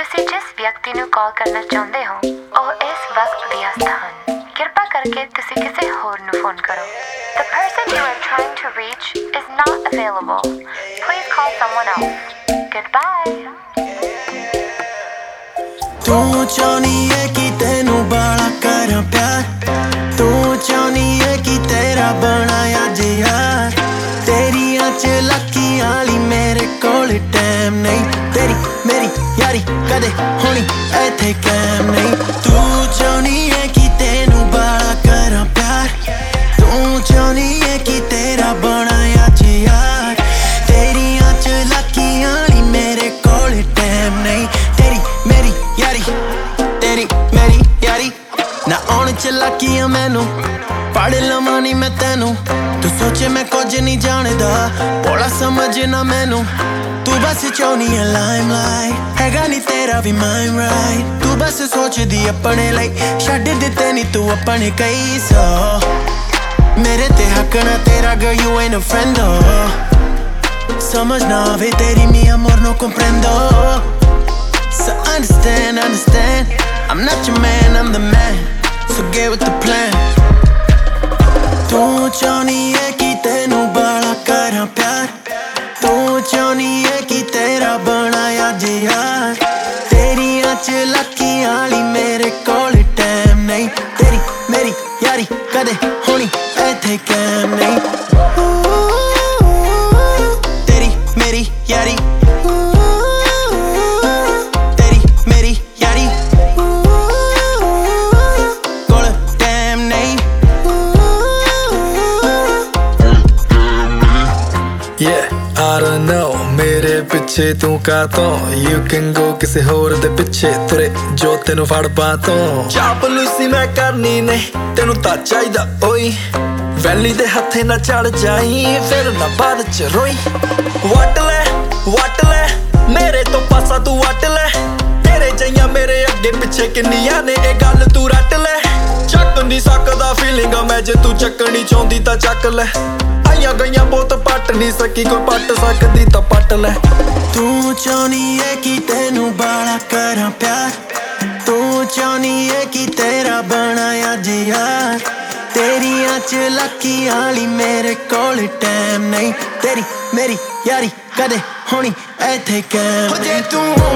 ਤੁਸੀਂ ਜਿਸ ਵਿਅਕਤੀ ਨੂੰ ਕਾਲ ਕਰਨਾ ਚਾਹੁੰਦੇ ਹੋ ਉਹ ਇਸ ਵਕਤ ਵਿਅਸਤ ਹਨ। ਕਿਰਪਾ ਕਰਕੇ ਤੁਸੀਂ ਕਿਸੇ ਹੋਰ ਨੂੰ ਫੋਨ ਕਰੋ। The person you are trying to reach is not available. Please call someone else. Goodbye. ਤੂੰ ਚਾਹੁੰਦੀ ਏ ਕਿ ਤੈਨੂੰ ਬਾਲਾ ਕਰਾਂ ਪਿਆਰ, ਤੂੰ ਚਾਹੁੰਦੀ ਏ ਕਿ ਤੇਰਾ ਬਣਾ ਅੱਜ ਯਾਰ। ਤੇਰੀਆਂ ਚਲਾਕੀਆਂ ਲਈ ਮੇਰੇ ਕੋਲ ਟਾਈਮ ਨਹੀਂ, ਤੇਰੀ ਮੇਰੀ ਯਾਰੀ ਕਦੇ ਹੋਣੀ ਇੱਥੇ ਕਾਇਮ ਨਹੀਂ। ਤੂੰ ਚਾਹੁੰਦੀ ਏ ਕਿ ਤੈਨੂੰ ਬਾਲਾ ਕਰਾਂ ਪਿਆਰ, ਤੂੰ ਚਾਹੁੰਦੀ ਏ ਕਿ ਤੇਰਾ ਬਣਾ ਅੱਜ ਯਾਰ। ਤੇਰੀਆਂ ਚਲਾਕੀਆਂ ਲਈ ਮੇਰੇ ਕੋਲ ਟਾਈਮ ਨਹੀਂ, ਤੇਰੀ ਮੇਰੀ ਯਾਰੀ, ਤੇਰੀ ਮੇਰੀ ਯਾਰੀ। ਨਾ ਆਉਣ ਚਲਾਕੀਆਂ ਮੈਨੂੰ ਪੜ ਲਵਾਂ ਨੀ ਮੈਂ ਤੈਨੂੰ, ਤੂੰ ਸੋਚੇ ਮੈਂ ਕੁਝ ਨਹੀਂ ਜਾਣਦਾ, ਭੋਲਾ ਸਮਝਣਾ ਮੈਨੂੰ। ਤੂੰ ਬਸ ਚਾਹੁੰਦੀ ਏ ਲਾਈਮਲਾਈਟ, ਹੈਗਾ ਨੀ ਤੇਰਾ ਵੀ ਮਾਈਂਡ ਰਾਈਟ। ਤੂੰ ਬਸ ਸੋਚਦੀ ਆਪਣੇ ਲਈ, ਛੱਡ ਦਿੱਤੇ ਨੀ ਤੂੰ ਆਪਣੇ ਕਈ ਸੌ। ਮੇਰੇ ਤੇ ਹੱਕ ਨਾ ਤੇਰਾ girl you ain't a friend though, ਸਮਝ ਨਾ ਆਵੇ ਤੇਰੀ mi amor no comprendo। So understand, I'm not your man, I'm the man, so get with the plan। ਤੂੰ ਚਾਹੁੰਦੀ ਏ ਕਿ ਤੈਨੂੰ ਬਾਲਾ ਕਰਾਂ ਪਿਆਰ, ਤੂੰ ਚਾਹੁੰਦੀ ਏ ਕਿ ਤੇਰਾ ਬਣਾ ਅੱਜ ਯਾਰ। ਤੇਰੀਆਂ ਚਲਾਕੀਆਂ ਲਈ ਮੇਰੇ ਕੋਲ ਟਾਈਮ ਨਹੀਂ, ਤੇਰੀ ਮੇਰੀ ਯਾਰੀ ਕਦੇ ਹੋਣੀ ਇੱਥੇ ਕਾਇਮ ਨਹੀਂ। ਤੇਰੀ ਮੇਰੀ ਯਾਰੀ, ਤੇਰੀ ਮੇਰੀ ਯਾਰੀ ਕੋਲ ਟਾਈਮ ਨਹੀਂ। Yeah, I don't know, ਮੇਰੇ ਪਿੱਛੇ ਤੂੰ ਕਾਤੋਂ You can go ਕਿਸੇ ਹੋਰ ਦੇ ਪਿੱਛੇ ਤੁਰੇ ਜੋ ਤੈਨੂੰ ਫੜ ਪਾਤੋਂ। ਚਾਪਲੂਸੀ ਮੈਂ ਕਰਨੀ ਨਹੀਂ, ਤੈਨੂੰ ਤਾਂ ਚਾਹੀਦਾ ਓਈ, ਵੈਲੀ ਦੇ ਹੱਥੇ ਨਾ ਚੜ ਜਾਈ ਫਿਰ ਨਾ ਬਾਅਦ ਚ ਰੋਈ। ਵੱਟ ਲੈ ਮੇਰੇ ਤੋਂ ਪਾਸਾ ਤੂੰ ਵੱਟ ਲੈ, ਤੇਰੇ ਜਈਆਂ ਮੇਰੇ ਅੱਗੇ ਪਿੱਛੇ ਕਿੰਨੀਆਂ ਨੇ ਇਹ ਗੱਲ ਤੂੰ ਰੱਟ ਲੈ। ਚੱਕ ਨਹੀਂ ਸਕਦਾ ਫੀਲਿੰਗ ਮੈਂ ਜੇ ਤੂੰ ਚੱਕਣੀ ਚਾਹੁੰਦੀ ਤਾਂ ਚੱਕ ਲੈ, ਆਈਆਂ ਗਈਆਂ ਬਹੁਤ ਪੱਟ ਨਹੀਂ ਸਕੀ ਕੋਈ ਪੱਟ ਸਕਦੀ ਤਾਂ ਪੱਟ ਲੈ। ਤੂੰ ਚਾਹੁੰਦੀ ਏ ਕਿ ਤੈਨੂੰ ਬਾਲਾ ਕਰਾਂ ਪਿਆਰ, ਤੂੰ ਚਾਹੁੰਦੀ ਏ ਕਿ ਤੇਰਾ ਬਣਾ ਅੱਜ ਯਾਰ। ਤੇਰੀਆਂ ਚਲਾਕੀਆਂ ਲਈ ਮੇਰੇ ਕੋਲ ਟਾਈਮ ਨਹੀਂ, ਤੇਰੀ ਮੇਰੀ ਯਾਰੀ ਕਦੇ ਹੋਣੀ ਇੱਥੇ ਕਾਇਮ। ਜੇ ਤੂੰ